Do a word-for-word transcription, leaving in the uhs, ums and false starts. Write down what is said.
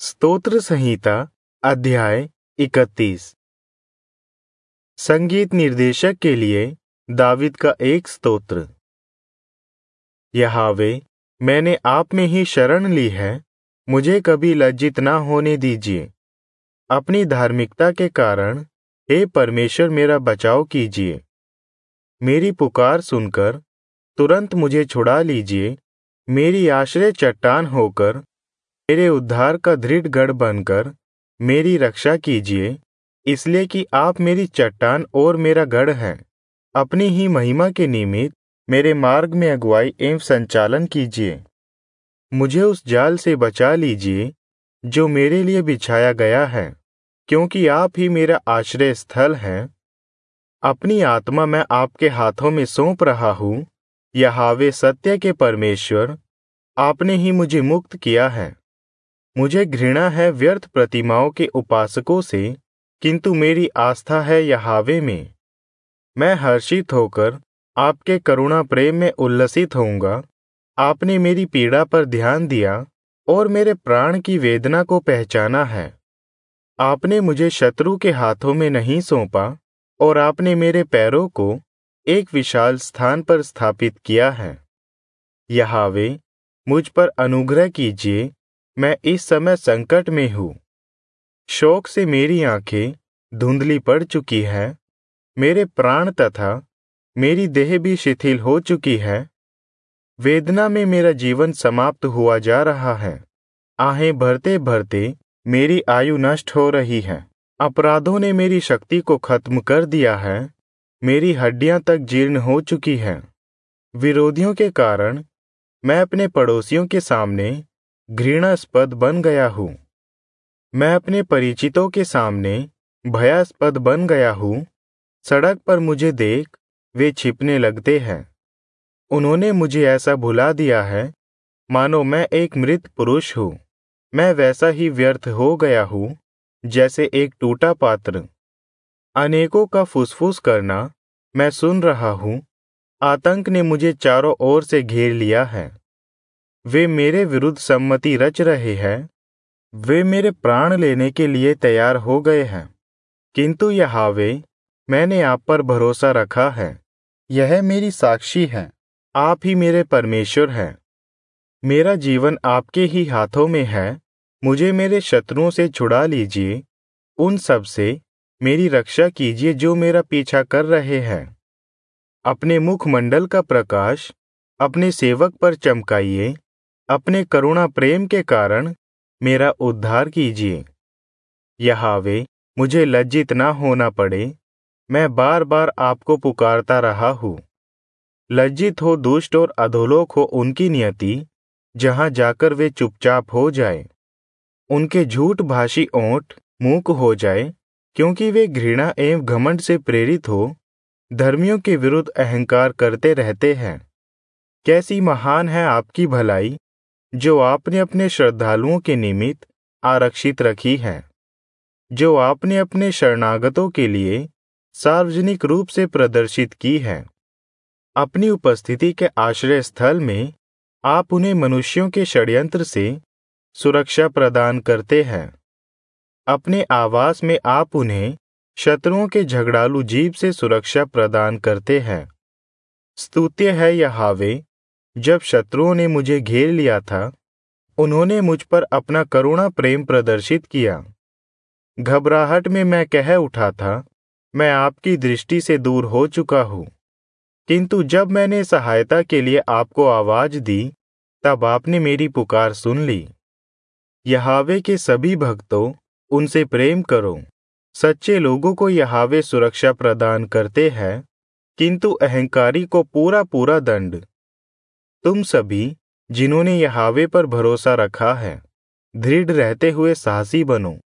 स्तोत्र संहिता अध्याय इकतीस। संगीत निर्देशक के लिए दाविद का एक स्तोत्र। यहोवे, मैंने आप में ही शरण ली है, मुझे कभी लज्जित न होने दीजिए। अपनी धार्मिकता के कारण हे परमेश्वर मेरा बचाव कीजिए। मेरी पुकार सुनकर तुरंत मुझे छुड़ा लीजिए। मेरी आश्रय चट्टान होकर मेरे उद्धार का दृढ़ गढ़ बनकर मेरी रक्षा कीजिए, इसलिए कि आप मेरी चट्टान और मेरा गढ़ हैं। अपनी ही महिमा के निमित्त मेरे मार्ग में अगुवाई एवं संचालन कीजिए। मुझे उस जाल से बचा लीजिए जो मेरे लिए बिछाया गया है, क्योंकि आप ही मेरा आश्रय स्थल है। अपनी आत्मा मैं आपके हाथों में सौंप रहा हूँ। यहोवे सत्य के परमेश्वर, आपने ही मुझे मुक्त किया है। मुझे घृणा है व्यर्थ प्रतिमाओं के उपासकों से, किंतु मेरी आस्था है यहोवे में। मैं हर्षित होकर आपके करुणा प्रेम में उल्लसित होऊंगा। आपने मेरी पीड़ा पर ध्यान दिया और मेरे प्राण की वेदना को पहचाना है। आपने मुझे शत्रु के हाथों में नहीं सौंपा और आपने मेरे पैरों को एक विशाल स्थान पर स्थापित किया है। यहोवे, मुझ पर अनुग्रह कीजिए, मैं इस समय संकट में हूँ। शोक से मेरी आंखें धुंधली पड़ चुकी है। मेरे प्राण तथा मेरी देह भी शिथिल हो चुकी है। वेदना में मेरा जीवन समाप्त हुआ जा रहा है। आहें भरते भरते मेरी आयु नष्ट हो रही है। अपराधों ने मेरी शक्ति को खत्म कर दिया है। मेरी हड्डियां तक जीर्ण हो चुकी हैं। विरोधियों के कारण मैं अपने पड़ोसियों के सामने घृणास्पद बन गया हूँ। मैं अपने परिचितों के सामने भयास्पद बन गया हूँ। सड़क पर मुझे देख वे छिपने लगते हैं। उन्होंने मुझे ऐसा भुला दिया है मानो मैं एक मृत पुरुष हूँ। मैं वैसा ही व्यर्थ हो गया हूँ जैसे एक टूटा पात्र। अनेकों का फुसफुस करना मैं सुन रहा हूँ। आतंक ने मुझे चारों ओर से घेर लिया है। वे मेरे विरुद्ध सम्मति रच रहे हैं। वे मेरे प्राण लेने के लिए तैयार हो गए हैं। किंतु यहोवे, मैंने आप पर भरोसा रखा है। यह मेरी साक्षी है, आप ही मेरे परमेश्वर हैं। मेरा जीवन आपके ही हाथों में है। मुझे मेरे शत्रुओं से छुड़ा लीजिए। उन सब से मेरी रक्षा कीजिए जो मेरा पीछा कर रहे हैं। अपने मुखमंडल का प्रकाश अपने सेवक पर चमकाइए। अपने करुणा प्रेम के कारण मेरा उद्धार कीजिए। यहोवे, मुझे लज्जित न होना पड़े। मैं बार बार आपको पुकारता रहा हूँ। लज्जित हो दुष्ट और अधोलोक हो उनकी नियति, जहाँ जाकर वे चुपचाप हो जाए। उनके झूठ भाषी ओंठ मूक हो जाए, क्योंकि वे घृणा एवं घमंड से प्रेरित हो धर्मियों के विरुद्ध अहंकार करते रहते हैं। कैसी महान है आपकी भलाई, जो आपने अपने श्रद्धालुओं के निमित्त आरक्षित रखी है, जो आपने अपने शरणागतों के लिए सार्वजनिक रूप से प्रदर्शित की है। अपनी उपस्थिति के आश्रय स्थल में आप उन्हें मनुष्यों के षड्यंत्र से सुरक्षा प्रदान करते हैं। अपने आवास में आप उन्हें शत्रुओं के झगड़ालू जीभ से सुरक्षा प्रदान करते हैं। स्तुत्य है यहोवे, जब शत्रुओं ने मुझे घेर लिया था, उन्होंने मुझ पर अपना करुणा प्रेम प्रदर्शित किया। घबराहट में मैं कह उठा था, मैं आपकी दृष्टि से दूर हो चुका हूँ। किंतु जब मैंने सहायता के लिए आपको आवाज दी, तब आपने मेरी पुकार सुन ली। यहोवे के सभी भक्तों, उनसे प्रेम करो। सच्चे लोगों को यहोवे सुरक्षा प्रदान करते हैं, किंतु अहंकारी को पूरा पूरा दंड। तुम सभी जिन्होंने यहोवे पर भरोसा रखा है, दृढ़ रहते हुए साहसी बनो।